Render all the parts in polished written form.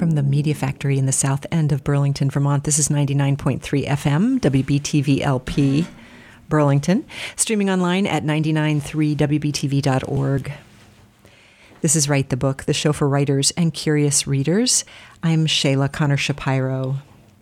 from the Media Factory in the south end of Burlington, Vermont. This is 99.3 FM, WBTV LP, Burlington, streaming online at 993wbtv.org. This is Write the Book, the show for writers and curious readers. I'm Shayla Connor Shapiro.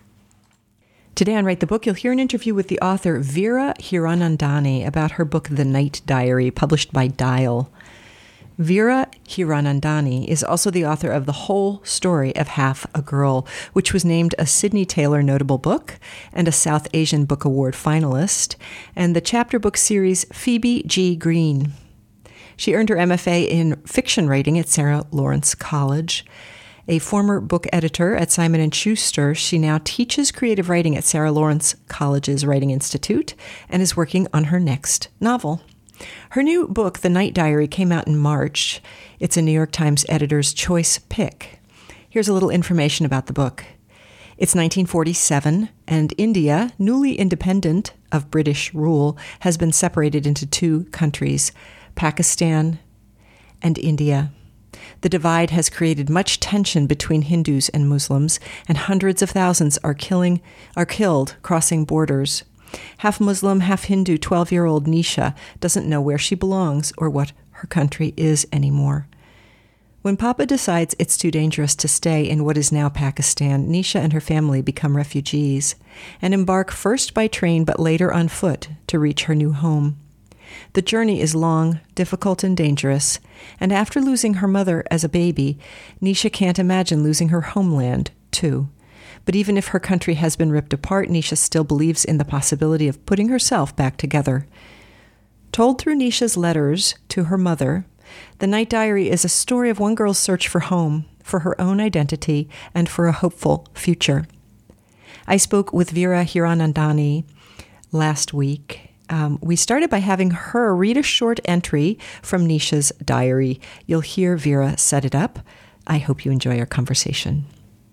Today on Write the Book, you'll hear an interview with the author Veera Hiranandani about her book, The Night Diary, published by Dial. Veera Hiranandani is also the author of The Whole Story of Half a Girl, which was named a Sidney Taylor Notable Book and a South Asian Book Award finalist, and the chapter book series Phoebe G. Green. She earned her MFA in fiction writing at Sarah Lawrence College. A former book editor at Simon & Schuster, she now teaches creative writing at Sarah Lawrence College's Writing Institute and is working on her next novel. Her new book, The Night Diary, came out in March. It's a New York Times editor's choice pick. Here's a little information about the book. It's 1947, and India, newly independent of British rule, has been separated into two countries, Pakistan and India. The divide has created much tension between Hindus and Muslims, and hundreds of thousands are killed crossing borders. Half Muslim, half Hindu 12-year-old Nisha doesn't know where she belongs or what her country is anymore. When Papa decides it's too dangerous to stay in what is now Pakistan, Nisha and her family become refugees and embark first by train but later on foot to reach her new home. The journey is long, difficult, and dangerous, and after losing her mother as a baby, Nisha can't imagine losing her homeland, too. But even if her country has been ripped apart, Nisha still believes in the possibility of putting herself back together. Told through Nisha's letters to her mother, The Night Diary is a story of one girl's search for home, for her own identity, and for a hopeful future. I spoke with Veera Hiranandani last week. We started by having her read a short entry from Nisha's diary. You'll hear Veera set it up. I hope you enjoy our conversation.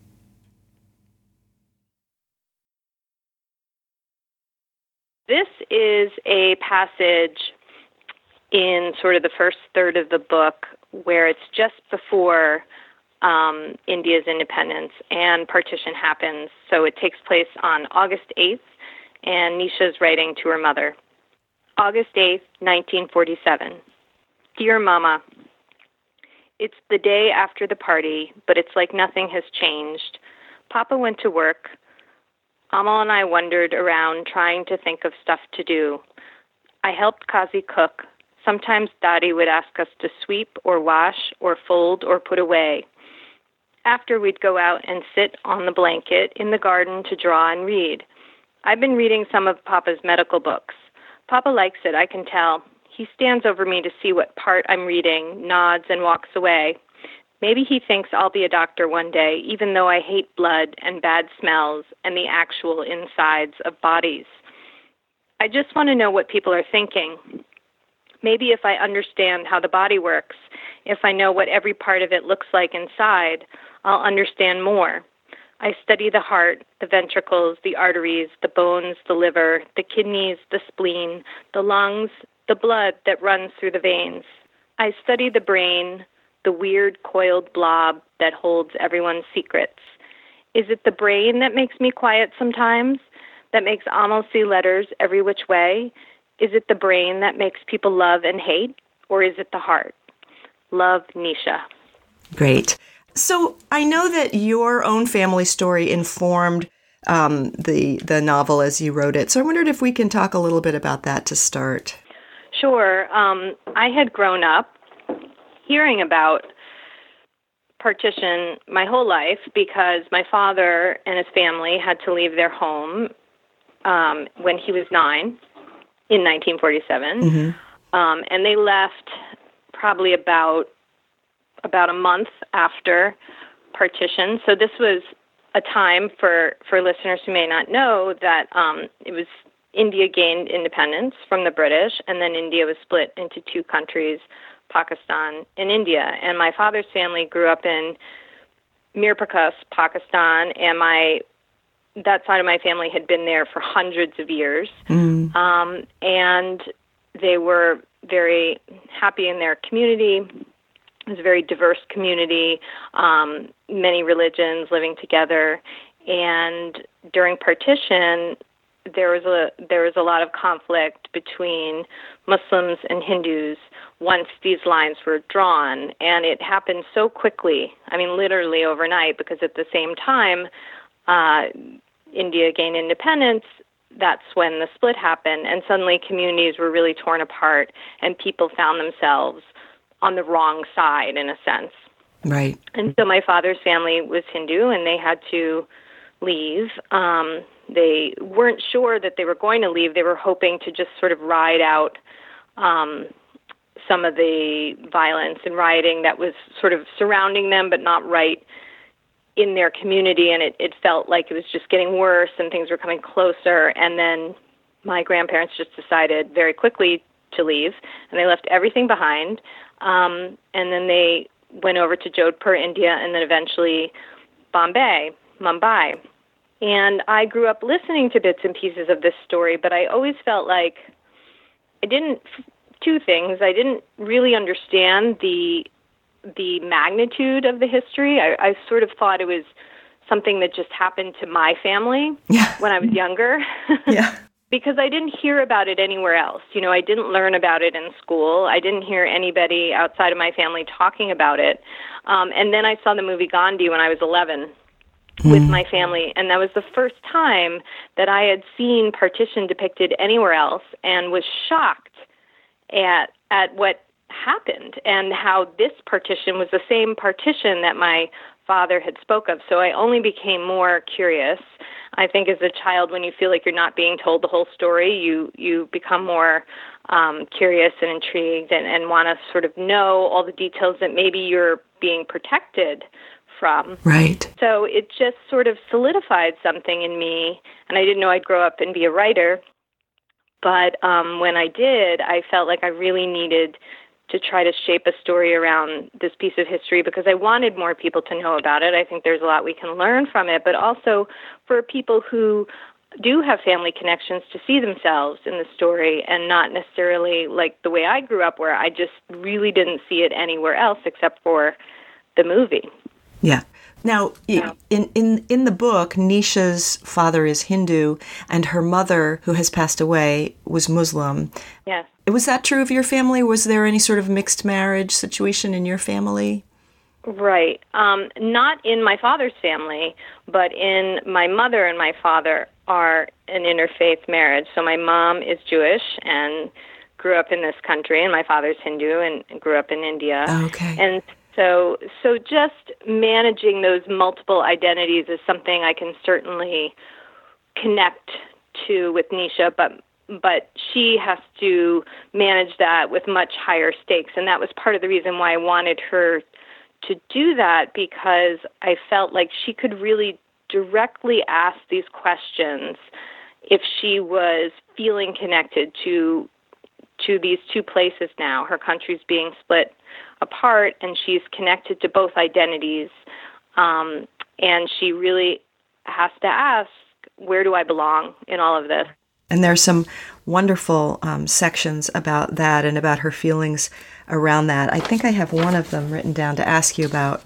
This is a passage in sort of the first third of the book where it's just before India's independence and partition happens. So it takes place on August 8th, and Nisha's writing to her mother. August 8th, 1947. Dear Mama, it's the day after the party, but it's like nothing has changed. Papa went to work. Amal and I wandered around trying to think of stuff to do. I helped Kazi cook. Sometimes Daddy would ask us to sweep or wash or fold or put away. After, we'd go out and sit on the blanket in the garden to draw and read. I've been reading some of Papa's medical books. Papa likes it, I can tell. He stands over me to see what part I'm reading, nods, and walks away. Maybe he thinks I'll be a doctor one day, even though I hate blood and bad smells and the actual insides of bodies. I just want to know what people are thinking. Maybe if I understand how the body works, if I know what every part of it looks like inside, I'll understand more. I study the heart, the ventricles, the arteries, the bones, the liver, the kidneys, the spleen, the lungs, the blood that runs through the veins. I study the brain, the weird coiled blob that holds everyone's secrets. Is it the brain that makes me quiet sometimes, that makes Amal see letters every which way? Is it the brain that makes people love and hate, or is it the heart? Love, Nisha. Great. So I know that your own family story informed the novel as you wrote it. So I wondered if we can talk a little bit about that to start. Sure. I had grown up hearing about partition my whole life because my father and his family had to leave their home when he was 9 in 1947. Mm-hmm. And they left probably about a month after partition. So this was a time for listeners who may not know that it was India gained independence from the British, and then India was split into two countries, Pakistan and India. And my father's family grew up in Mir Prakash, Pakistan, and that side of my family had been there for hundreds of years. Mm. And they were very happy in their community. It was a very diverse community, many religions living together. And during partition, there was a lot of conflict between Muslims and Hindus once these lines were drawn, and it happened so quickly. I mean, literally overnight, because at the same time India gained independence, that's when the split happened, and suddenly communities were really torn apart, and people found themselves on the wrong side, in a sense. Right. And so my father's family was Hindu, and they had to leave. They weren't sure that they were going to leave. They were hoping to just sort of ride out some of the violence and rioting that was sort of surrounding them, but not right in their community. And it felt like it was just getting worse and things were coming closer. And then my grandparents just decided very quickly to leave, and they left everything behind. And then they went over to Jodhpur, India, and then eventually Mumbai. And I grew up listening to bits and pieces of this story, but I always felt like two things. I didn't really understand the magnitude of the history. I sort of thought it was something that just happened to my family when I was younger. Yeah. Because I didn't hear about it anywhere else. You know, I didn't learn about it in school. I didn't hear anybody outside of my family talking about it. And then I saw the movie Gandhi when I was 11 with my family, and that was the first time that I had seen partition depicted anywhere else, and was shocked at what happened and how this partition was the same partition that my father had spoke of. So I only became more curious. I think as a child, when you feel like you're not being told the whole story, you become more curious and intrigued and want to sort of know all the details that maybe you're being protected from. Right. So it just sort of solidified something in me, and I didn't know I'd grow up and be a writer. But when I did, I felt like I really needed to try to shape a story around this piece of history because I wanted more people to know about it. I think there's a lot we can learn from it, but also for people who do have family connections to see themselves in the story and not necessarily like the way I grew up where I just really didn't see it anywhere else except for the movie. Yeah. Now, in the book, Nisha's father is Hindu, and her mother, who has passed away, was Muslim. Yes. Was that true of your family? Was there any sort of mixed marriage situation in your family? Right. Not in my father's family, but in my mother and my father are an interfaith marriage. So my mom is Jewish and grew up in this country, and my father's Hindu and grew up in India. Okay. And so just managing those multiple identities is something I can certainly connect to with Nisha, but she has to manage that with much higher stakes. And that was part of the reason why I wanted her to do that, because I felt like she could really directly ask these questions if she was feeling connected to these two places now. Her country's being split apart, and she's connected to both identities. And she really has to ask, where do I belong in all of this? And there's some wonderful sections about that and about her feelings around that. I think I have one of them written down to ask you about.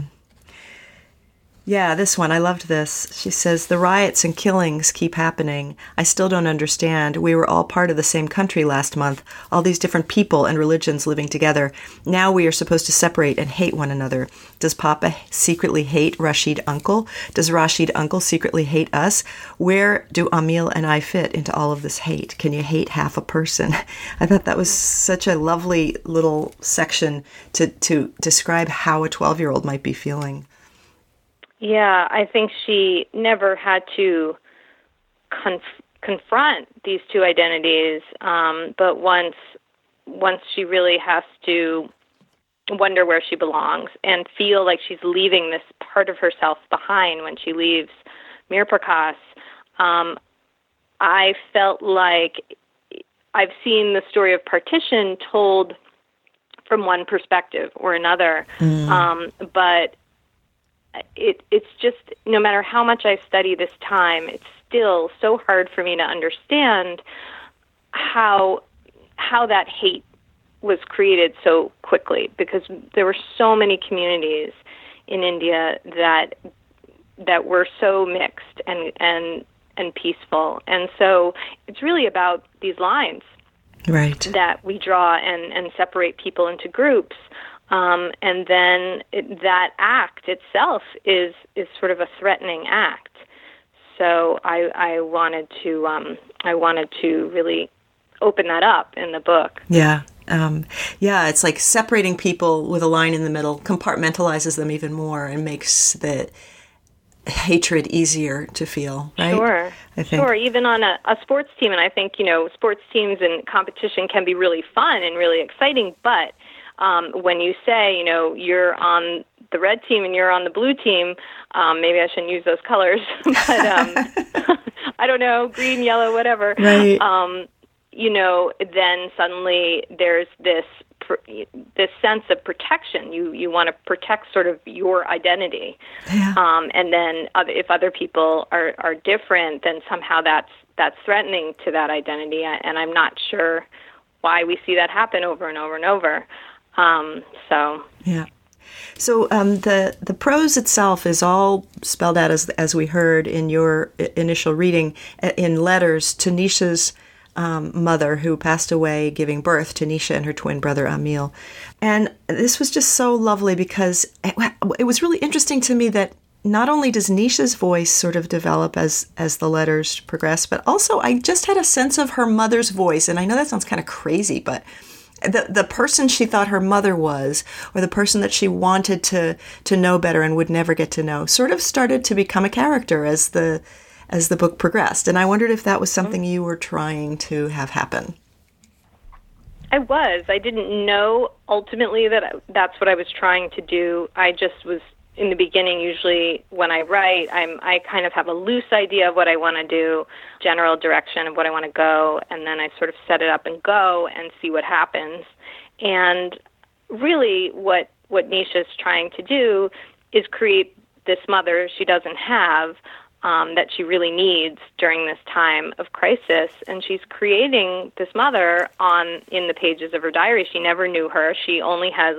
Yeah, this one. I loved this. She says, the riots and killings keep happening. I still don't understand. We were all part of the same country last month, all these different people and religions living together. Now we are supposed to separate and hate one another. Does Papa secretly hate Rashid Uncle? Does Rashid Uncle secretly hate us? Where do Amil and I fit into all of this hate? Can you hate half a person? I thought that was such a lovely little section to describe how a 12-year-old might be feeling. Yeah, I think she never had to confront these two identities, but once she really has to wonder where she belongs and feel like she's leaving this part of herself behind when she leaves Mir Prakash, I felt like I've seen the story of partition told from one perspective or another, but it's just, no matter how much I study this time, it's still so hard for me to understand how that hate was created so quickly, because there were so many communities in India that were so mixed and peaceful. And so it's really about these lines that we draw and separate people into groups. And then that act itself is sort of a threatening act. So I wanted to really open that up in the book. Yeah. It's like separating people with a line in the middle compartmentalizes them even more and makes the hatred easier to feel, right? Sure. I think. Sure, even on a sports team. And I think, sports teams and competition can be really fun and really exciting, but when you say, you're on the red team and you're on the blue team, maybe I shouldn't use those colors, but I don't know, green, yellow, whatever. Right. Then suddenly there's this sense of protection. You want to protect sort of your identity. Yeah. And then if other people are different, then somehow that's threatening to that identity. And I'm not sure why we see that happen over and over and over. Yeah. So the prose itself is all spelled out as we heard in your initial reading in letters to Nisha's mother, who passed away giving birth to Nisha and her twin brother Amil. And this was just so lovely because it was really interesting to me that not only does Nisha's voice sort of develop as the letters progress, but also I just had a sense of her mother's voice. And I know that sounds kind of crazy, but the person she thought her mother was, or the person that she wanted to know better and would never get to know, sort of started to become a character as the book progressed. And I wondered if that was something you were trying to have happen. I was. I didn't know ultimately that that's what I was trying to do. I just was, in the beginning, usually when I write, I kind of have a loose idea of what I want to do, general direction of what I want to go, and then I sort of set it up and go and see what happens. And really what Nisha's trying to do is create this mother she doesn't have, that she really needs during this time of crisis. And she's creating this mother in the pages of her diary. She never knew her. She only has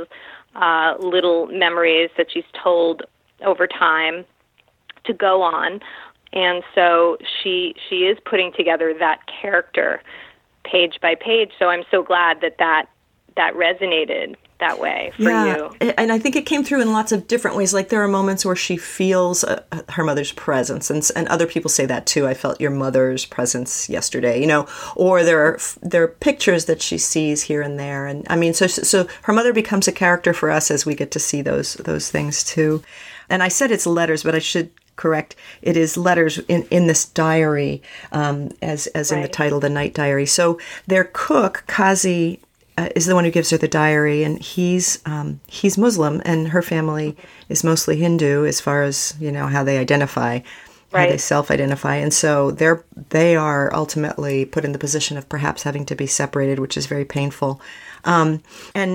little memories that she's told over time to go on. And so she is putting together that character page by page. So I'm so glad that resonated that way for you. And I think it came through in lots of different ways. Like there are moments where she feels her mother's presence, and other people say that too. I felt your mother's presence yesterday, or there are pictures that she sees here and there. And I mean, so her mother becomes a character for us as we get to see those things too. And I said it's letters, but I should correct. It is letters in this diary, as in the title, The Night Diary. So their cook, Kazi, is the one who gives her the diary, and he's Muslim, and her family is mostly Hindu as far as how they identify, how they self-identify, and so they are ultimately put in the position of perhaps having to be separated, which is very painful. And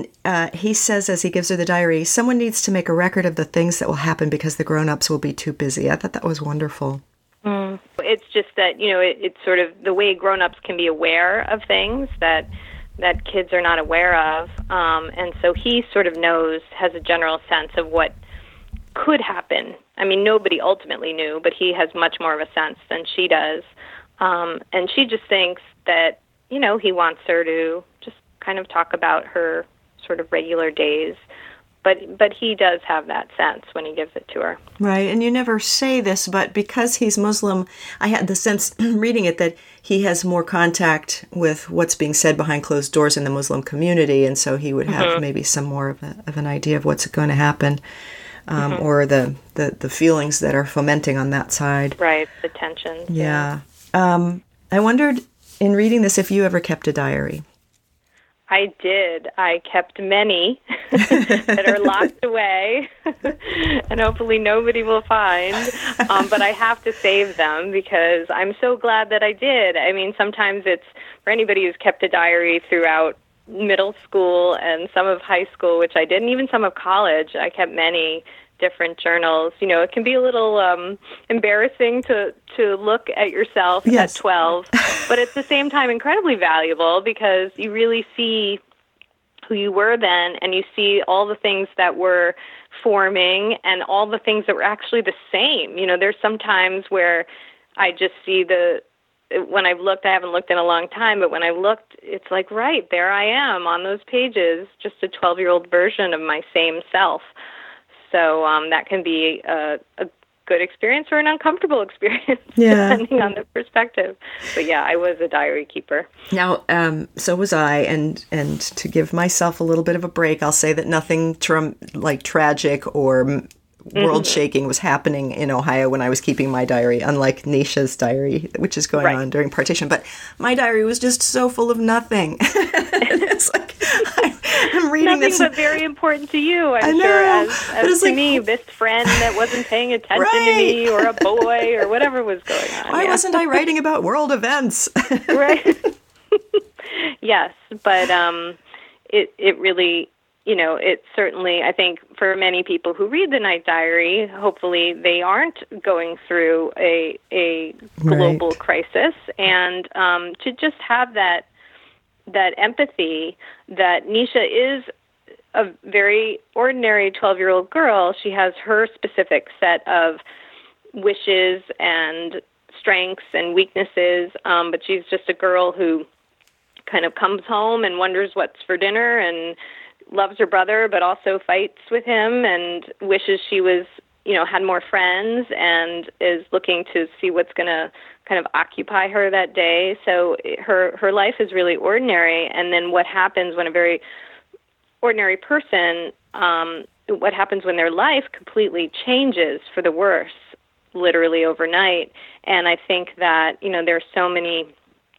he says, as he gives her the diary, someone needs to make a record of the things that will happen because the grown-ups will be too busy. I thought that was wonderful. It's just that it's sort of the way grown-ups can be aware of things that kids are not aware of. And so he sort of has a general sense of what could happen. I mean, nobody ultimately knew, but he has much more of a sense than she does. And she just thinks that, he wants her to just kind of talk about her sort of regular days. But he does have that sense when he gives it to her. Right, and you never say this, but because he's Muslim, I had the sense reading it that he has more contact with what's being said behind closed doors in the Muslim community, and so he would have maybe some more of an idea of what's going to happen, or the feelings that are fomenting on that side. Right, the tension. Yeah. I wondered, in reading this, if you ever kept a diary. I did. I kept many that are locked away, and hopefully nobody will find. But I have to save them because I'm so glad that I did. I mean, sometimes it's for anybody who's kept a diary throughout middle school and some of high school, which I did, and even some of college. I kept many different journals. It can be a little embarrassing to look at yourself at 12, but at the same time incredibly valuable because you really see who you were then, and you see all the things that were forming and all the things that were actually the same. There's some times where I just see when I've looked, I haven't looked in a long time, but when I looked, it's like, right, there I am on those pages, just a 12-year-old version of my same self. So that can be a good experience or an uncomfortable experience, depending on the perspective. But yeah, I was a diary keeper. Now, so was I, and to give myself a little bit of a break, I'll say that nothing tragic or world-shaking was happening in Ohio when I was keeping my diary, unlike Nisha's diary, which is going on during partition. But my diary was just so full of nothing. It's like, I'm reading nothing this. But very important to you, I'm sure, as to me, this friend that wasn't paying attention to me, or a boy, or whatever was going on. Why wasn't I writing about world events? Right. Yes, but it really... it certainly, I think, for many people who read the Night Diary, hopefully they aren't going through a global crisis, and to just have that empathy that Nisha is a very ordinary 12-year-old girl. She has her specific set of wishes and strengths and weaknesses, but she's just a girl who kind of comes home and wonders what's for dinner and loves her brother, but also fights with him and wishes she was, had more friends, and is looking to see what's going to kind of occupy her that day. So her life is really ordinary. And then what happens when a very ordinary person, what happens when their life completely changes for the worse, literally overnight. And I think that, there's so many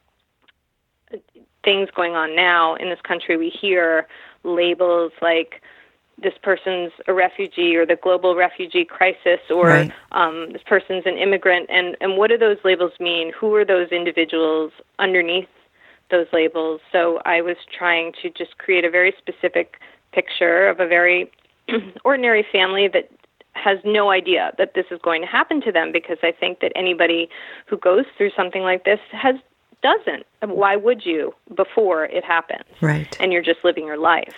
things going on now in this country. We hear labels like this person's a refugee, or the global refugee crisis, or this person's an immigrant. And what do those labels mean? Who are those individuals underneath those labels? So I was trying to just create a very specific picture of a very ordinary family that has no idea that this is going to happen to them, because I think that anybody who goes through something like this doesn't. Why would you before it happens? Right. And you're just living your life.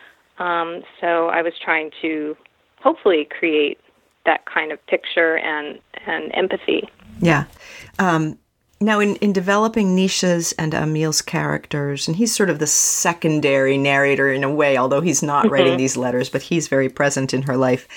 So I was trying to hopefully create that kind of picture and empathy. Yeah. Now, in developing Nisha's and Amil's characters, and he's sort of the secondary narrator in a way, although he's not writing these letters, but he's very present in her life.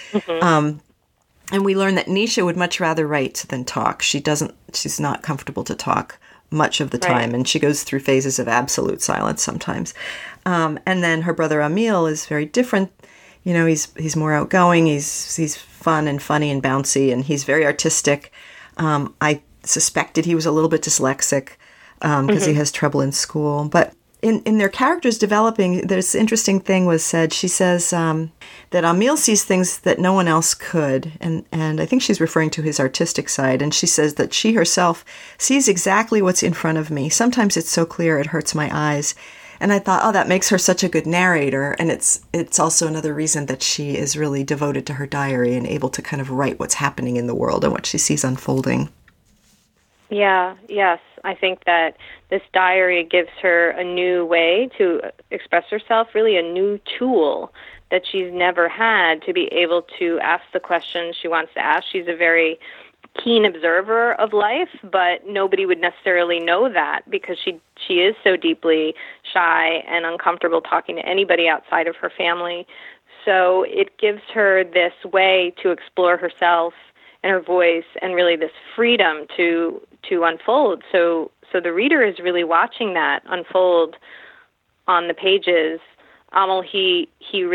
And we learn that Nisha would much rather write than talk. She's not comfortable to talk much of the time, and she goes through phases of absolute silence sometimes. And then her brother Amil is very different. He's more outgoing. He's fun and funny and bouncy, and he's very artistic. I suspected he was a little bit dyslexic because he has trouble in school. But in their characters developing, this interesting thing was said. She says that Amil sees things that no one else could, and I think she's referring to his artistic side. And she says that she herself sees exactly what's in front of me. Sometimes it's so clear it hurts my eyes. And I thought, that makes her such a good narrator. And it's also another reason that she is really devoted to her diary and able to kind of write what's happening in the world and what she sees unfolding. Yeah, yes. I think that this diary gives her a new way to express herself, really a new tool that she's never had to be able to ask the questions she wants to ask. She's a very keen observer of life, but nobody would necessarily know that because she is so deeply shy and uncomfortable talking to anybody outside of her family. So it gives her this way to explore herself and her voice, and really this freedom to unfold. So the reader is really watching that unfold on the pages. Amil, he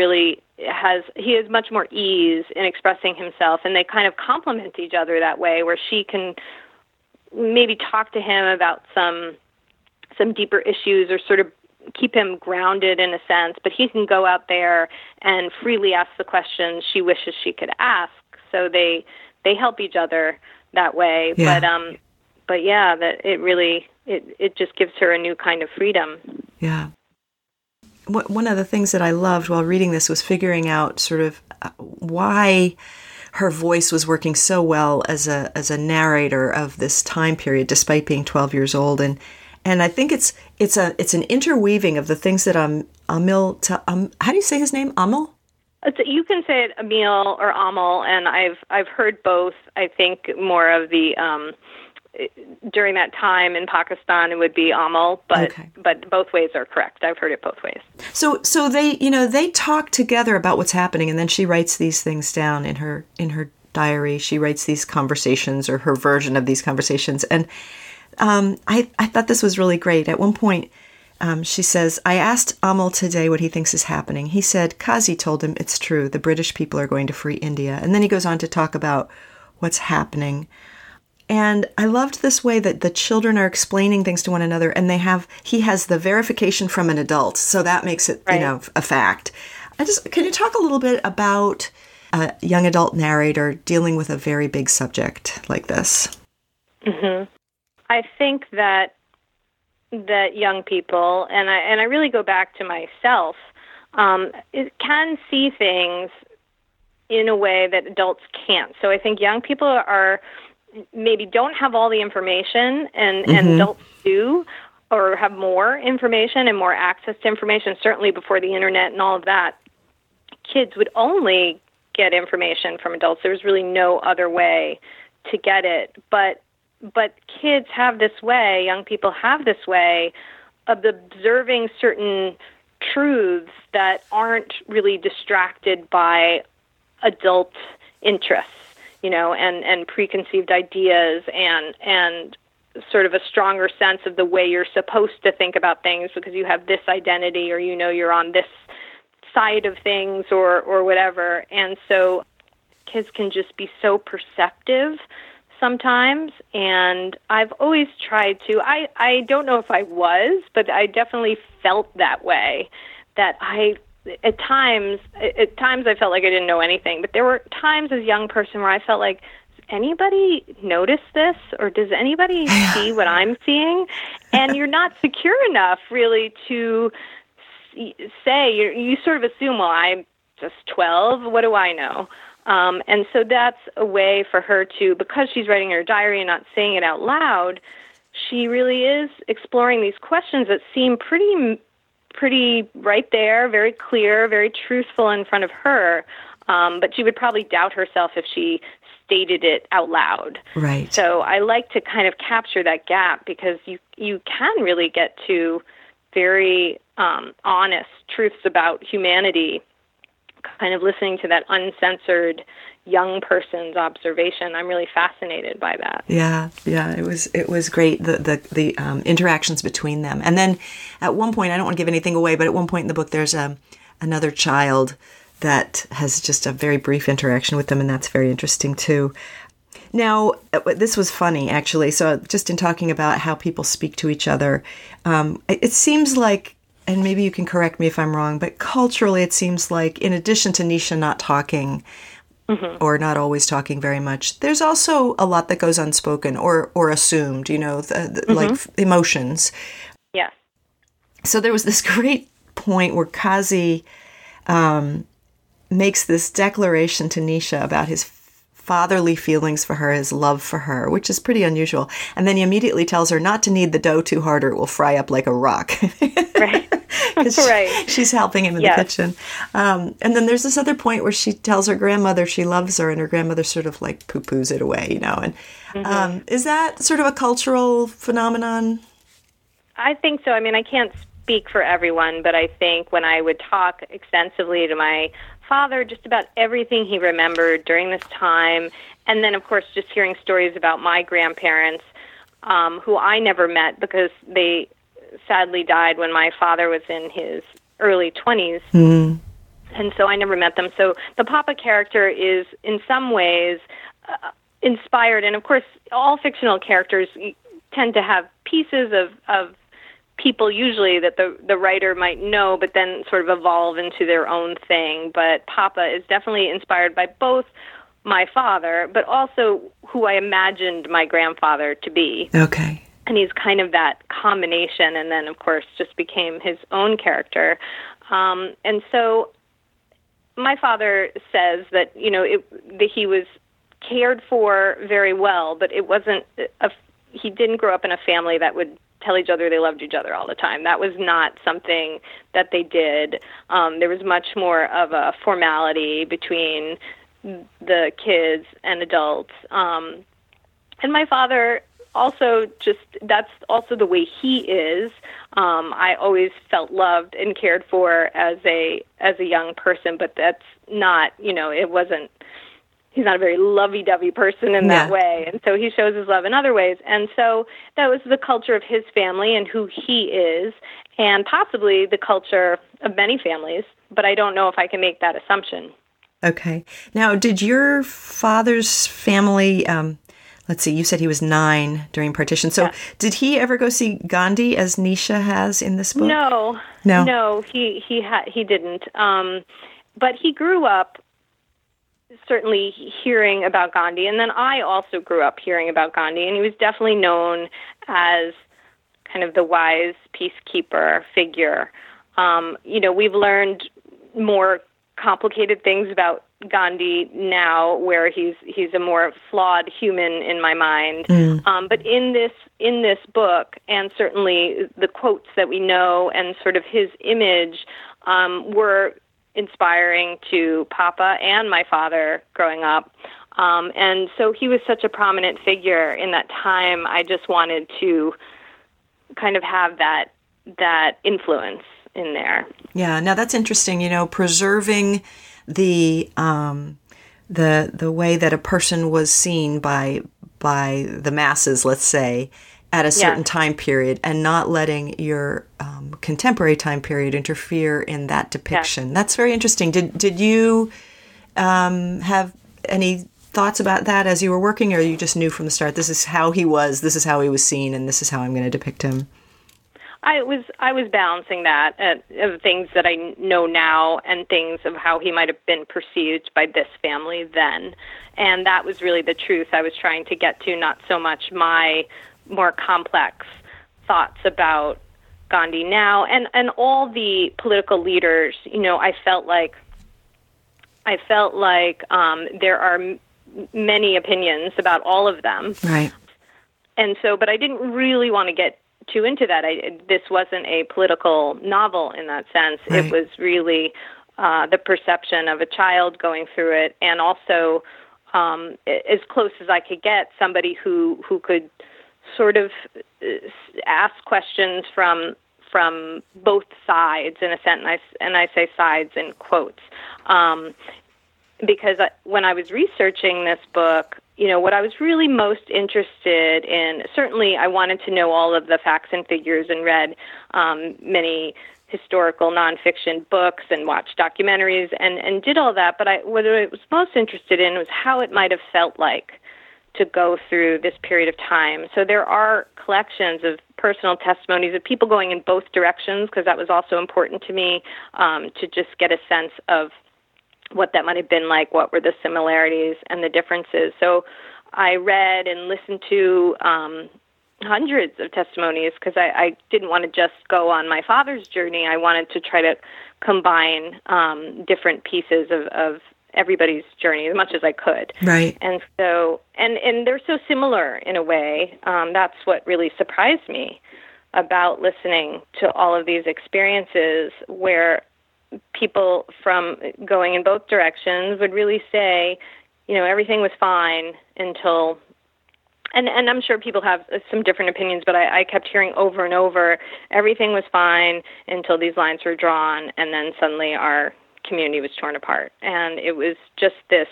has much more ease in expressing himself, and they kind of complement each other that way, where she can maybe talk to him about some deeper issues or sort of keep him grounded in a sense, but he can go out there and freely ask the questions she wishes she could ask. So they help each other that way. Yeah. But yeah, that it really it just gives her a new kind of freedom. Yeah. One of the things that I loved while reading this was figuring out sort of why her voice was working so well as a narrator of this time period, despite being 12 years old. And I think it's an interweaving of the things that Amil, how do you say his name? Amil? You can say it Emil or Amal, and I've heard both. I think more of the during that time in Pakistan it would be Amal, but both ways are correct. I've heard it both ways. So they talk together about what's happening, and then she writes these things down in her diary. She writes these conversations, or her version of these conversations, and I thought this was really great. At one point, she says, I asked Amal today what he thinks is happening. He said, Kazi told him it's true. The British people are going to free India. And then he goes on to talk about what's happening. And I loved this way that the children are explaining things to one another, and he has the verification from an adult. So that makes it, right, a fact. Can you talk a little bit about a young adult narrator dealing with a very big subject like this? Mm-hmm. I think that young people, and I really go back to myself, can see things in a way that adults can't. So I think young people maybe don't have all the information, and adults do, or have more information and more access to information, certainly before the internet and all of that. Kids would only get information from adults. There's really no other way to get it. But kids have this way, young people have this way of observing certain truths that aren't really distracted by adult interests, and preconceived ideas and sort of a stronger sense of the way you're supposed to think about things because you have this identity, or you're on this side of things or whatever. And so kids can just be so perceptive sometimes, and I've always tried to, I don't know if I was, but I definitely felt that way, that at times I felt like I didn't know anything, but there were times as a young person where I felt like, does anybody notice this, or does anybody see what I'm seeing? And you're not secure enough really to say, you sort of assume, well, I'm just 12, what do I know? And so that's a way for her to, because she's writing her diary and not saying it out loud, she really is exploring these questions that seem pretty right there, very clear, very truthful in front of her. But she would probably doubt herself if she stated it out loud. Right. So I like to kind of capture that gap, because you can really get to very honest truths about humanity, kind of listening to that uncensored young person's observation. I'm really fascinated by that. Yeah, it was great, the interactions between them. And then at one point, I don't want to give anything away, but at one point in the book, there's another child that has just a very brief interaction with them, and that's very interesting too. Now, this was funny, actually. So just in talking about how people speak to each other, it seems like, and maybe you can correct me if I'm wrong, but culturally it seems like, in addition to Nisha not talking, or not always talking very much, there's also a lot that goes unspoken or assumed, like emotions. Yeah. So there was this great point where Kazi makes this declaration to Nisha about his fatherly feelings for her, his love for her, which is pretty unusual. And then he immediately tells her not to knead the dough too hard or it will fry up like a rock. Right. Right. She's helping him in the kitchen. And then there's this other point where she tells her grandmother she loves her, and her grandmother sort of like poo-poos it away, And is that sort of a cultural phenomenon? I think so. I mean, I can't speak for everyone, but I think when I would talk extensively to my father just about everything he remembered during this time, and then, of course, just hearing stories about my grandparents, who I never met because they sadly died when my father was in his early 20s, and so I never met them. So the Papa character is, in some ways, inspired, and of course, all fictional characters tend to have pieces of people usually that the writer might know, but then sort of evolve into their own thing. But Papa is definitely inspired by both my father, but also who I imagined my grandfather to be. Okay. And he's kind of that combination, and then, of course, just became his own character. And so my father says that, that he was cared for very well, but it wasn't he didn't grow up in a family that would tell each other they loved each other all the time. That was not something that they did. There was much more of a formality between the kids and adults. And my father also that's also the way he is. I always felt loved and cared for as a young person, but that's not, it wasn't, he's not a very lovey-dovey person in that way. And so he shows his love in other ways. And so that was the culture of his family and who he is, and possibly the culture of many families, but I don't know if I can make that assumption. Okay. Now, did your father's family, let's see, you said he was 9 during partition. So did he ever go see Gandhi, as Nisha has in this book? No, he didn't. But he grew up certainly hearing about Gandhi, and then I also grew up hearing about Gandhi, and he was definitely known as kind of the wise peacekeeper figure. We've learned more complicated things about Gandhi now, where he's a more flawed human in my mind. But in this book, and certainly the quotes that we know and sort of his image were inspiring to Papa and my father growing up. And so he was such a prominent figure in that time. I just wanted to kind of have that influence in there. Yeah, now that's interesting, preserving the way that a person was seen by the masses, let's say, at a certain time period, and not letting your contemporary time period interfere in that depiction. That's very interesting. Did you have any thoughts about that as you were working, or you just knew from the start, this is how he was, this is how he was seen, and this is how I'm going to depict him? I was balancing that of things that I know now and things of how he might have been perceived by this family then. And that was really the truth I was trying to get to, not so much my more complex thoughts about Gandhi now. And all the political leaders, I felt like there are many opinions about all of them. Right. And so, but I didn't really want to get too into that. This wasn't a political novel in that sense. Right. It was really the perception of a child going through it, and also as close as I could get, somebody who could sort of ask questions from both sides in a sense, and I say sides in quotes, because when I was researching this book, what I was really most interested in, certainly I wanted to know all of the facts and figures and read many historical nonfiction books and watched documentaries and did all that, but what I was most interested in was how it might have felt like to go through this period of time. So there are collections of personal testimonies of people going in both directions, because that was also important to me, to just get a sense of what that might have been like, what were the similarities and the differences. So I read and listened to hundreds of testimonies, because I didn't want to just go on my father's journey. I wanted to try to combine different pieces of everybody's journey as much as I could. Right. And so, and they're so similar in a way. That's what really surprised me about listening to all of these experiences, where people from going in both directions would really say, everything was fine until, and I'm sure people have some different opinions, but I kept hearing over and over, everything was fine until these lines were drawn, and then suddenly our community was torn apart. And it was just this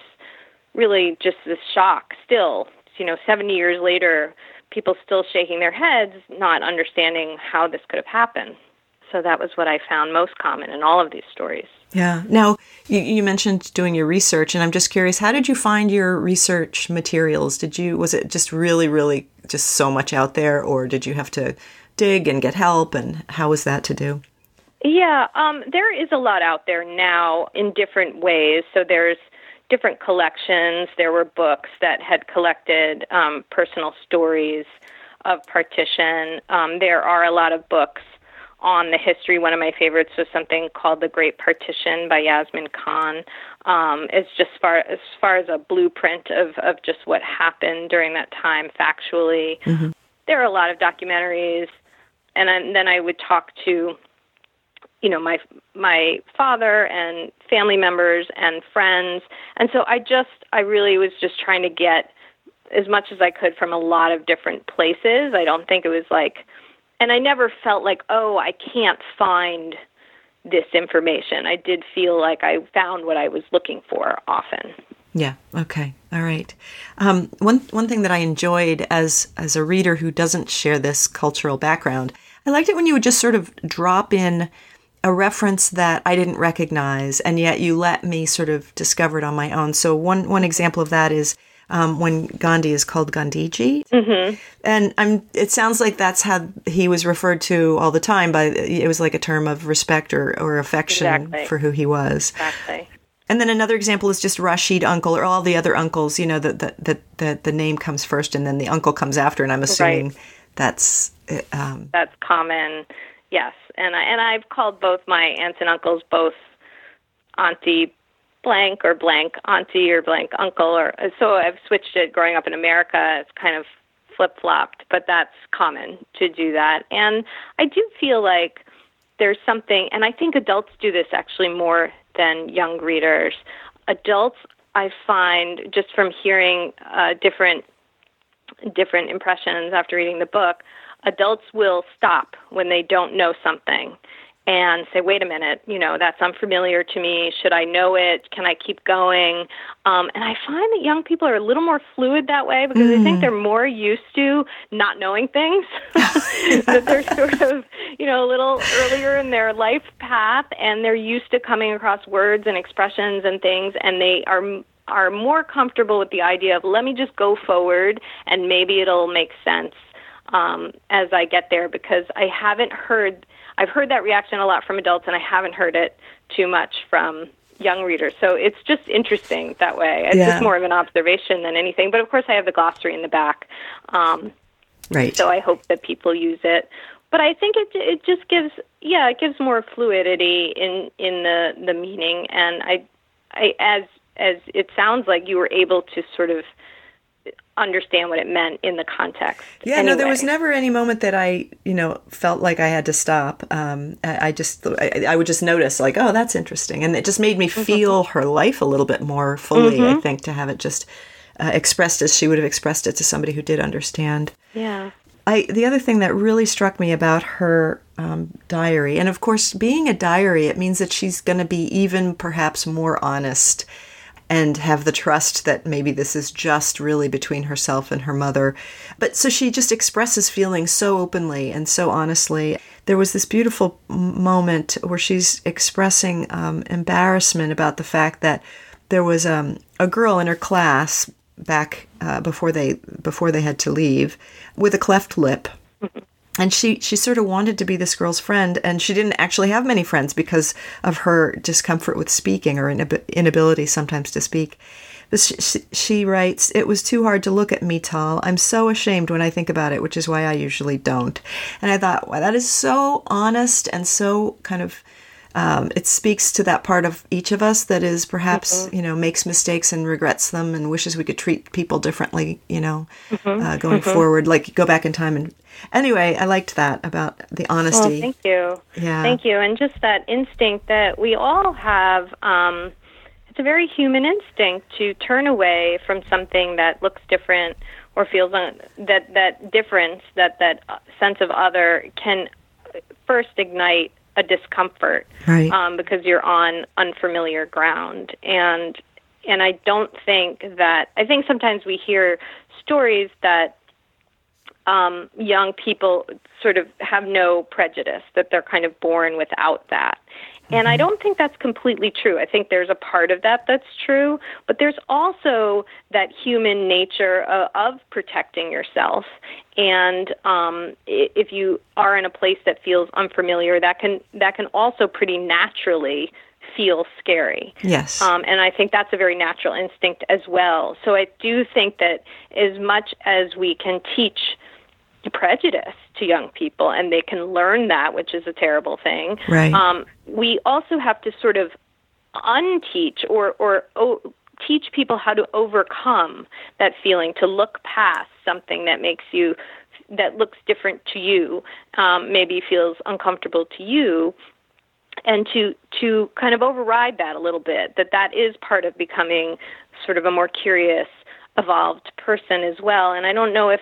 shock still, 70 years later, people still shaking their heads, not understanding how this could have happened. So that was what I found most common in all of these stories. Yeah. Now, you mentioned doing your research, and I'm just curious, how did you find your research materials? Was it just really, really just so much out there, or did you have to dig and get help, and how was that to do? Yeah, there is a lot out there now in different ways. So there's different collections. There were books that had collected personal stories of partition. There are a lot of books on the history. One of my favorites was something called The Great Partition by Yasmin Khan. It's just as far as a blueprint of just what happened during that time factually. Mm-hmm. There are a lot of documentaries then I would talk to, my father and family members and friends. And so I really was just trying to get as much as I could from a lot of different places. I don't think it was and I never felt like, oh, I can't find this information. I did feel like I found what I was looking for often. Yeah. Okay. All right. One thing that I enjoyed as a reader who doesn't share this cultural background, I liked it when you would just sort of drop in a reference that I didn't recognize, and yet you let me sort of discover it on my own. So one example of that is when Gandhi is called Gandhiji. Mm-hmm. And it sounds like that's how he was referred to all the time, but it was like a term of respect or affection for who he was. Exactly. And then another example is just Rashid uncle, or all the other uncles, the name comes first and then the uncle comes after, and I'm assuming that's common. Yes. And I've called both my aunts and uncles both Auntie blank or blank auntie or blank uncle, so I've switched it. Growing up in America, it's kind of flip-flopped, but that's common to do that. And I do feel like there's something, and I think adults do this actually more than young readers. Adults, I find, just from hearing different impressions after reading the book, adults will stop when they don't know something and say, wait a minute, that's unfamiliar to me. Should I know it? Can I keep going? And I find that young people are a little more fluid that way because I think they're more used to not knowing things, that they're sort of, a little earlier in their life path, and they're used to coming across words and expressions and things, and they are more comfortable with the idea of, let me just go forward and maybe it'll make sense as I get there, because I've heard that reaction a lot from adults, and I haven't heard it too much from young readers. So it's just interesting that way. It's just more of an observation than anything. But of course, I have the glossary in the back. Right. So I hope that people use it. But I think it just gives more fluidity in the meaning. And I as it sounds like you were able to sort of understand what it meant in the context. Yeah, anyway. No, there was never any moment that I, felt like I had to stop. I would just notice, like, oh, that's interesting. And it just made me feel her life a little bit more fully, I think, to have it just expressed as she would have expressed it to somebody who did understand. Yeah. The other thing that really struck me about her diary, and of course, being a diary, it means that she's going to be even perhaps more honest and have the trust that maybe this is just really between herself and her mother. But so she just expresses feelings so openly and so honestly. There was this beautiful moment where she's expressing embarrassment about the fact that there was a girl in her class back before they had to leave with a cleft lip. And she sort of wanted to be this girl's friend, and she didn't actually have many friends because of her discomfort with speaking or inability sometimes to speak. But she writes, "It was too hard to look at Mital. I'm so ashamed when I think about it, which is why I usually don't." And I thought, wow, that is so honest and so kind of, it speaks to that part of each of us that is perhaps, makes mistakes and regrets them and wishes we could treat people differently, going forward, like go back in time. And anyway, I liked that about the honesty. Well, thank you. Yeah. Thank you. And just that instinct that we all have, it's a very human instinct to turn away from something that looks different or feels that difference, that sense of other can first ignite a discomfort, right? Because you're on unfamiliar ground. And I don't think that, I think sometimes we hear stories that young people sort of have no prejudice, that they're kind of born without that. And I don't think that's completely true. I think there's a part of that that's true, but there's also that human nature of protecting yourself. And if you are in a place that feels unfamiliar, that can also pretty naturally feel scary. Yes. And I think that's a very natural instinct as well. So I do think that as much as we can teach prejudice to young people, and they can learn that, which is a terrible thing. Right. We also have to sort of unteach or teach people how to overcome that feeling, to look past something that makes you that looks different to you, maybe feels uncomfortable to you, and to kind of override that a little bit, that is part of becoming sort of a more curious, evolved person as well. And I don't know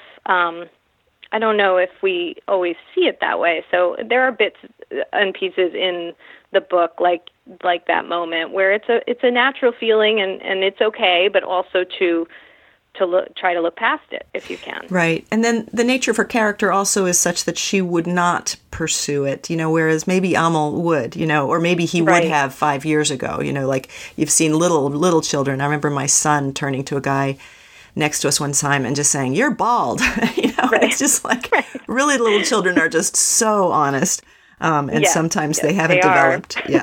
if we always see it that way. So there are bits and pieces in the book like that moment where it's a natural feeling and it's okay, but also to try to look past it if you can. Right. And then the nature of her character also is such that she would not pursue it, whereas maybe Amal would, or maybe he would have 5 years ago, like you've seen little children. I remember my son turning to a guy next to us one time and just saying, "You're bald." It's just like really little children are just so honest. And sometimes they haven't developed. Yeah.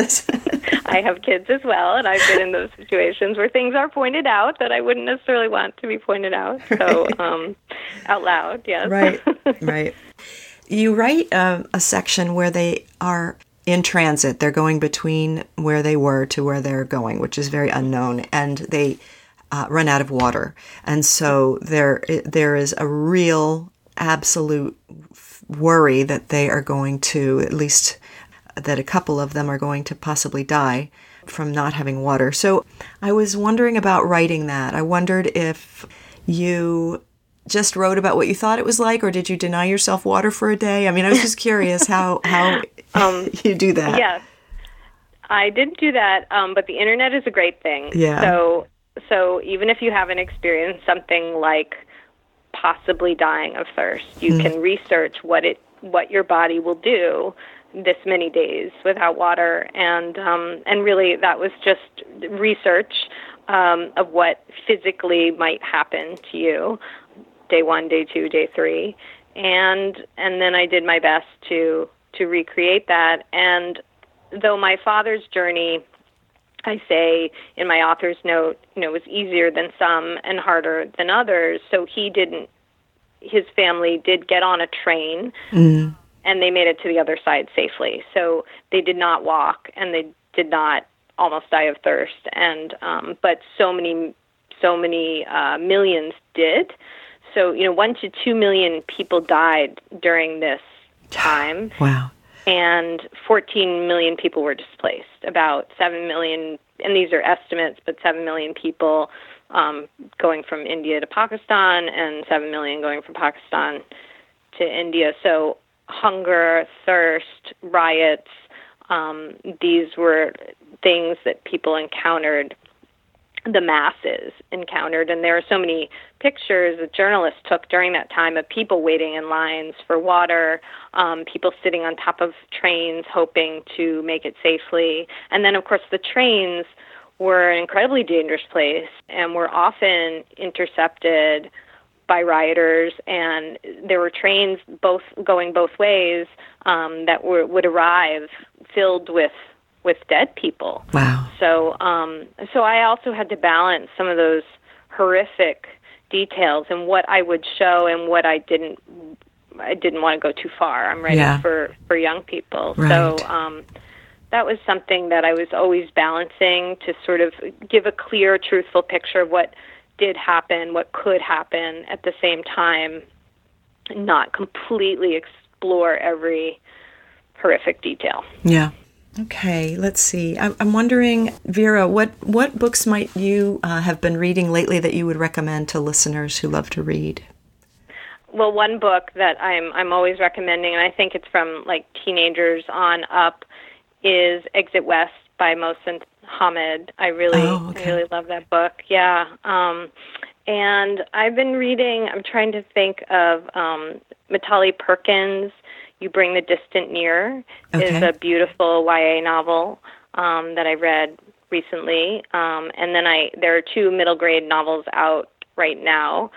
I have kids as well, and I've been in those situations where things are pointed out that I wouldn't necessarily want to be pointed out. So out loud, yes. Right. You write a section where they are in transit. They're going between where they were to where they're going, which is very unknown, and they run out of water. And so there is a real, absolute worry that they are going to, at least that a couple of them are going to possibly die from not having water. So I was wondering about writing that. I wondered if you just wrote about what you thought it was like, or did you deny yourself water for a day? I mean, I was just curious how you do that. Yes, I did do that, but the internet is a great thing. Yeah. So even if you haven't experienced something like possibly dying of thirst, you can research what your body will do this many days without water, and really that was just research of what physically might happen to you, day 1, day 2, day 3, and then I did my best to recreate that. And though my father's journey, I say in my author's note, was easier than some and harder than others. So his family did get on a train and they made it to the other side safely. So they did not walk and they did not almost die of thirst. And, but so many millions did. So, 1 to 2 million people died during this time. Wow. And 14 million people were displaced. About 7 million, and these are estimates, but 7 million people going from India to Pakistan and 7 million going from Pakistan to India. So hunger, thirst, riots, these were things that people encountered, the masses encountered. And there are so many pictures that journalists took during that time of people waiting in lines for water, people sitting on top of trains hoping to make it safely. And then, of course, the trains were an incredibly dangerous place and were often intercepted by rioters, and there were trains going both ways that would arrive filled with dead people. Wow. So I also had to balance some of those horrific details and what I would show and what I didn't want to go too far. I'm writing for young people. Right. So that was something that I was always balancing to sort of give a clear, truthful picture of what did happen, what could happen, at the same time not completely explore every horrific detail. Yeah. Okay, let's see. I'm wondering, Vera, what books might you have been reading lately that you would recommend to listeners who love to read? Well, one book that I'm always recommending, and I think it's from like teenagers on up, is Exit West by Mohsin Hamid. I really love that book. Yeah. And I've been reading, I'm trying to think of Matali Perkins' You Bring the Distant Near, is a beautiful YA novel that I read recently. And then there are 2 middle grade novels out right now.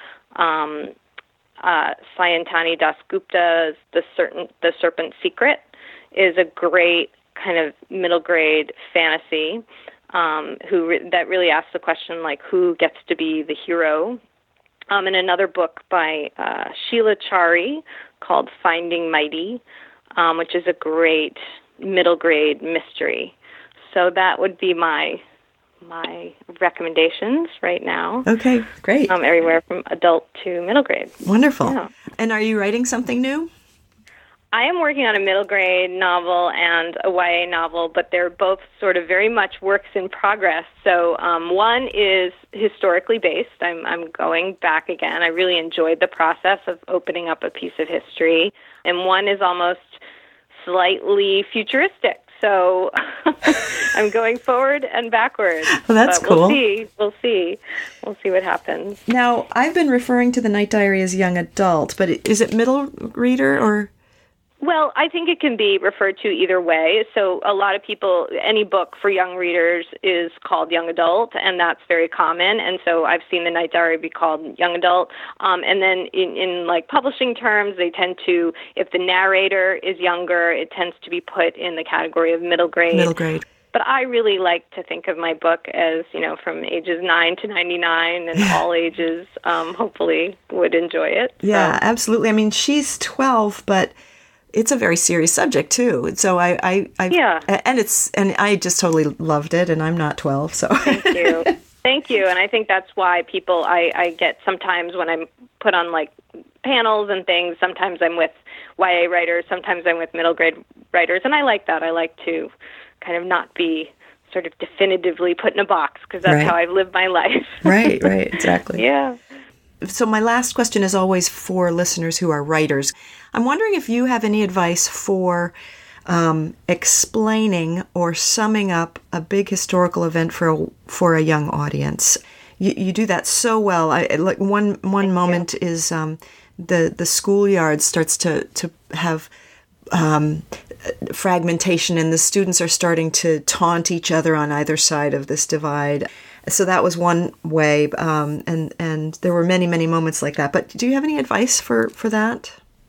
Sayantani Dasgupta's The Serpent's Secret is a great kind of middle grade fantasy that really asks the question, like, who gets to be the hero? And another book by Sheila Chari called Finding Mighty, which is a great middle grade mystery. So that would be my recommendations right now. Okay, great. Everywhere from adult to middle grade. Wonderful. Yeah. And are you writing something new? I am working on a middle grade novel and a YA novel, but they're both sort of very much works in progress. So one is historically based. I'm going back again. I really enjoyed the process of opening up a piece of history. And one is almost slightly futuristic. So I'm going forward and backwards. Well, that's cool. We'll see what happens. Now, I've been referring to The Night Diary as young adult, but is it middle reader or? Well, I think it can be referred to either way. So a lot of people, any book for young readers is called young adult, and that's very common. And so I've seen The Night Diary be called young adult. And then in like publishing terms, they tend to, if the narrator is younger, it tends to be put in the category of middle grade. Middle grade. But I really like to think of my book as, from ages 9 to 99, and all ages hopefully would enjoy it. Yeah, absolutely. I mean, she's 12, but it's a very serious subject too. So and I just totally loved it, and I'm not 12, so. Thank you. And I think that's why people, I get sometimes when I'm put on like panels and things, sometimes I'm with YA writers, sometimes I'm with middle grade writers, and I like that. I like to kind of not be sort of definitively put in a box, because that's how I've lived my life. Right, exactly. Yeah. So my last question is always for listeners who are writers. I'm wondering if you have any advice for explaining or summing up a big historical event for a young audience. You do that so well. Like one moment is the schoolyard starts to have fragmentation, and the students are starting to taunt each other on either side of this divide. So that was one way, and there were many, many moments like that. But do you have any advice for that?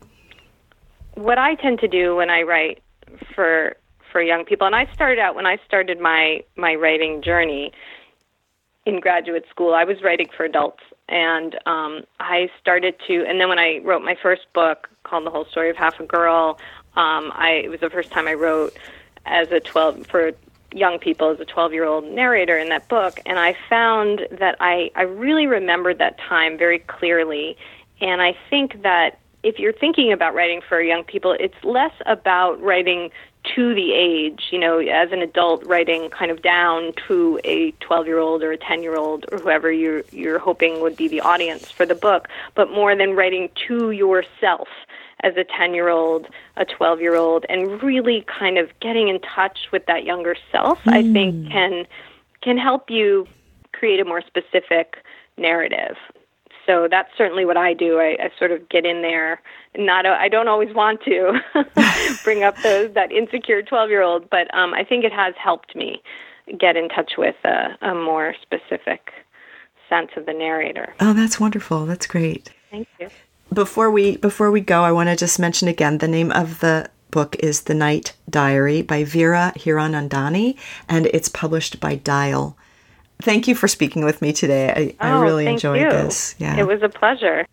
What I tend to do when I write for young people, and I started out when I started my writing journey in graduate school, I was writing for adults, and I started to, and then when I wrote my first book called The Whole Story of Half a Girl, it was the first time I wrote for young people as a 12-year-old narrator in that book, and I found that I really remembered that time very clearly. And I think that if you're thinking about writing for young people, it's less about writing to the age, as an adult writing kind of down to a 12-year-old or a 10-year-old or whoever you're hoping would be the audience for the book, but more than writing to yourself as a 10-year-old, a 12-year-old, and really kind of getting in touch with that younger self, I think can help you create a more specific narrative. So that's certainly what I do. I sort of get in there. I don't always want to bring up that insecure 12-year-old, but I think it has helped me get in touch with a more specific sense of the narrator. Oh, that's wonderful. That's great. Thank you. Before we go, I want to just mention again, the name of the book is The Night Diary by Veera Hiranandani, and it's published by Dial. Thank you for speaking with me today. I really enjoyed this. Yeah. It was a pleasure.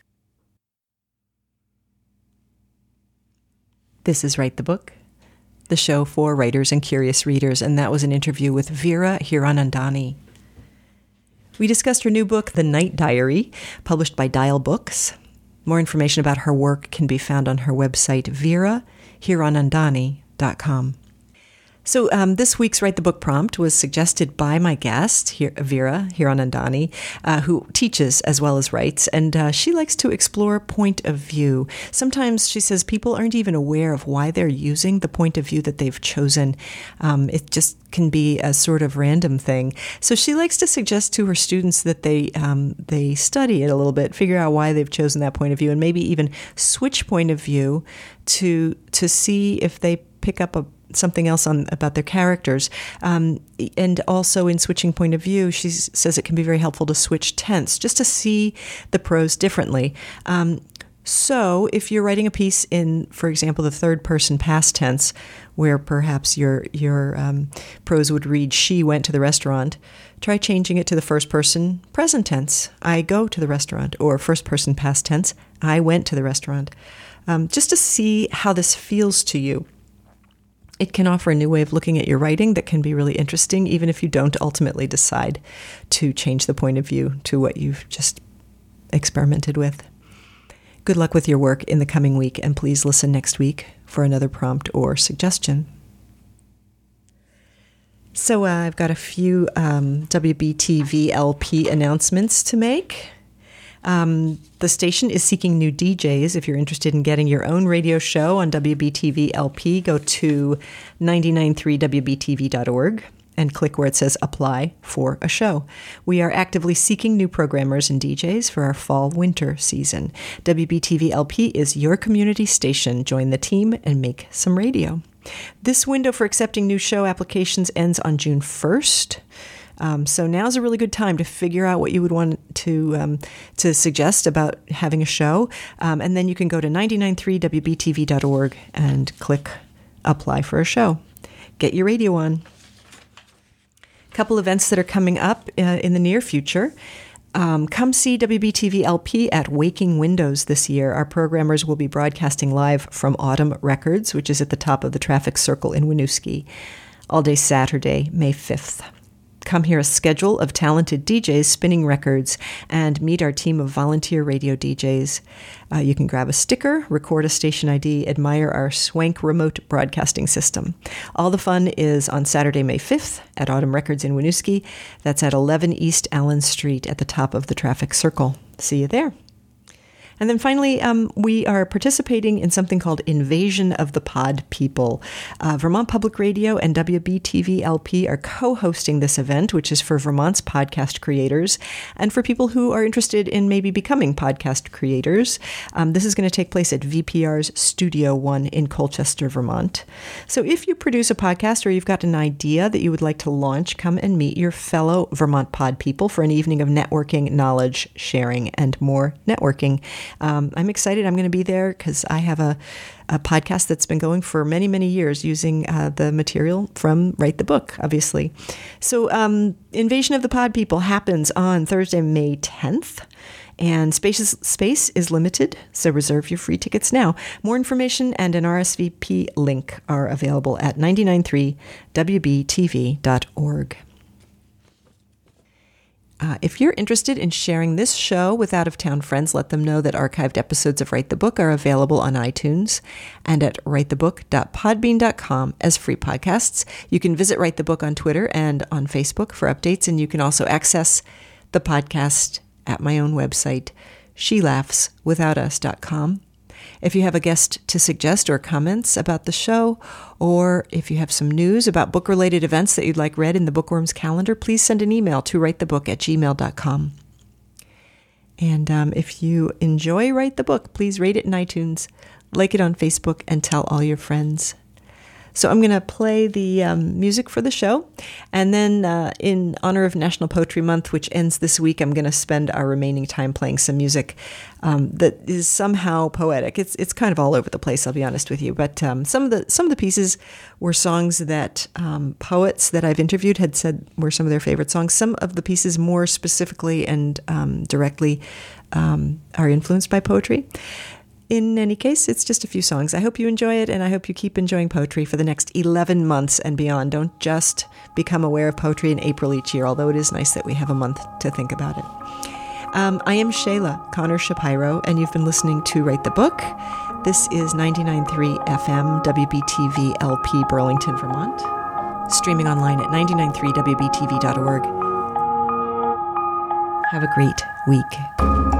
This is Write the Book, the show for writers and curious readers, and that was an interview with Veera Hiranandani. We discussed her new book, The Night Diary, published by Dial Books. More information about her work can be found on her website, veerahiranandani.com. So this week's Write the Book prompt was suggested by my guest, Veera Hiranandani, who teaches as well as writes, and she likes to explore point of view. Sometimes, she says, people aren't even aware of why they're using the point of view that they've chosen. It just can be a sort of random thing. So she likes to suggest to her students that they study it a little bit, figure out why they've chosen that point of view, and maybe even switch point of view to see if they pick up something else about their characters. And also in switching point of view, she says it can be very helpful to switch tense, just to see the prose differently. So if you're writing a piece in, for example, the third person past tense, where perhaps your prose would read, she went to the restaurant, try changing it to the first person present tense, I go to the restaurant, or first person past tense, I went to the restaurant, just to see how this feels to you. It can offer a new way of looking at your writing that can be really interesting, even if you don't ultimately decide to change the point of view to what you've just experimented with. Good luck with your work in the coming week, and please listen next week for another prompt or suggestion. So I've got a few WBTV LP announcements to make. The station is seeking new DJs. If you're interested in getting your own radio show on WBTV LP, go to 993wbtv.org and click where it says Apply for a Show. We are actively seeking new programmers and DJs for our fall-winter season. WBTV LP is your community station. Join the team and make some radio. This window for accepting new show applications ends on June 1st. So now's a really good time to figure out what you would want to suggest about having a show. And then you can go to 993wbtv.org and click Apply for a Show. Get your radio on. A couple events that are coming up in the near future. Come see WBTV LP at Waking Windows this year. Our programmers will be broadcasting live from Autumn Records, which is at the top of the traffic circle in Winooski, all day Saturday, May 5th. Come hear a schedule of talented DJs spinning records and meet our team of volunteer radio DJs. You can grab a sticker, record a station ID, admire our swank remote broadcasting system. All the fun is on Saturday, May 5th at Autumn Records in Winooski. That's at 11 East Allen Street at the top of the traffic circle. See you there. And then finally, we are participating in something called Invasion of the Pod People. Vermont Public Radio and WBTV LP are co-hosting this event, which is for Vermont's podcast creators and for people who are interested in maybe becoming podcast creators. This is going to take place at VPR's Studio One in Colchester, Vermont. So if you produce a podcast or you've got an idea that you would like to launch, come and meet your fellow Vermont Pod People for an evening of networking, knowledge sharing, and more networking. I'm excited. I'm going to be there because I have a podcast that's been going for many, many years using the material from Write the Book, obviously. So Invasion of the Pod People happens on Thursday, May 10th. And space is limited, so reserve your free tickets now. More information and an RSVP link are available at 993wbtv.org. If you're interested in sharing this show with out-of-town friends, let them know that archived episodes of Write the Book are available on iTunes and at writethebook.podbean.com as free podcasts. You can visit Write the Book on Twitter and on Facebook for updates, and you can also access the podcast at my own website, shelaughswithoutus.com. If you have a guest to suggest or comments about the show, or if you have some news about book-related events that you'd like read in the Bookworms calendar, please send an email to writethebook@gmail.com. And if you enjoy Write the Book, please rate it in iTunes, like it on Facebook, and tell all your friends. So I'm going to play the music for the show. And then in honor of National Poetry Month, which ends this week, I'm going to spend our remaining time playing some music that is somehow poetic. It's kind of all over the place, I'll be honest with you. But some of the pieces were songs that poets that I've interviewed had said were some of their favorite songs. Some of the pieces more specifically and directly are influenced by poetry. In any case, it's just a few songs. I hope you enjoy it, and I hope you keep enjoying poetry for the next 11 months and beyond. Don't just become aware of poetry in April each year, although it is nice that we have a month to think about it. I am Shayla Connor Shapiro, and you've been listening to Write the Book. This is 99.3 FM WBTV LP Burlington, Vermont. Streaming online at 993wbtv.org. Have a great week.